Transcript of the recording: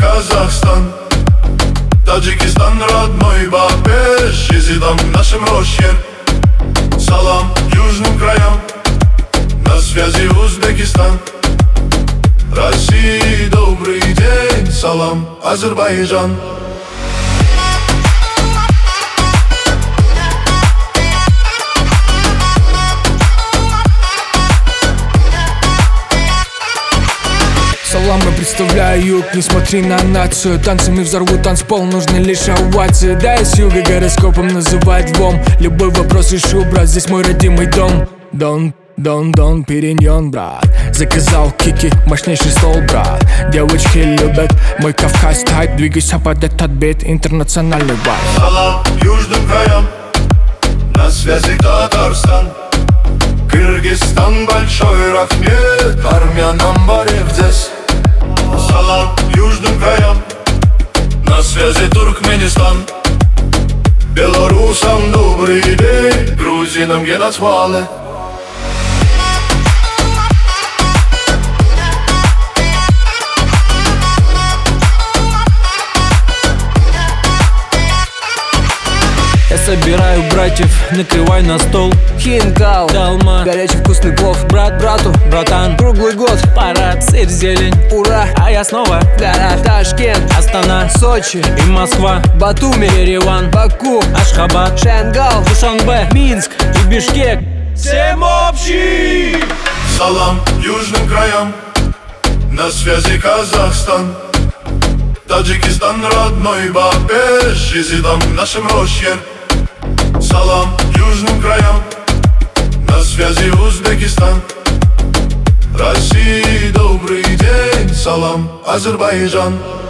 Казахстан, Таджикистан, родной Бабеш, Езидам нашим Рошер. Салам южным краям, на связи Узбекистан. России добрый день, салам, Азербайджан. Саламы представляю юг, не смотри на нацию. Танцами взорву танцпол, нужны лишь овации. Да, я с юга гороскопом называть ВОМ. Любой вопрос решу, брат, здесь мой родимый дом. Дон, периньон, брат. Заказал кики, мощнейший стол, брат. Девочки любят мой Кавказ тайп. Двигайся под этот бит, интернациональный вайб. Салам южным краям, на связи Татарстан. Кыргызстан, большой рахмет, армянам барев здесь. Салам южным краям, на связи Туркменистан. Белорусам добрый день, грузинам генацвале. Я собираю братьев, накрывай на стол. Хинкал, Далма, горячий вкусный плов. брат брату, Братан, круглый год, парад, сыр, зелень. ура, А я снова в горах. Ташкент, Астана, Сочи, и Москва, Батуми, Ереван, Баку, Ашхабад, Шенгал, Душанбе, Минск и Бишкек. Всем общий! Салам южным краям, на связи Казахстан. Таджикистан, родной Бабеш, Езидам нашим Рошер. Салам южным краям, на связи Узбекистан. России добрый день, салам, Азербайджан.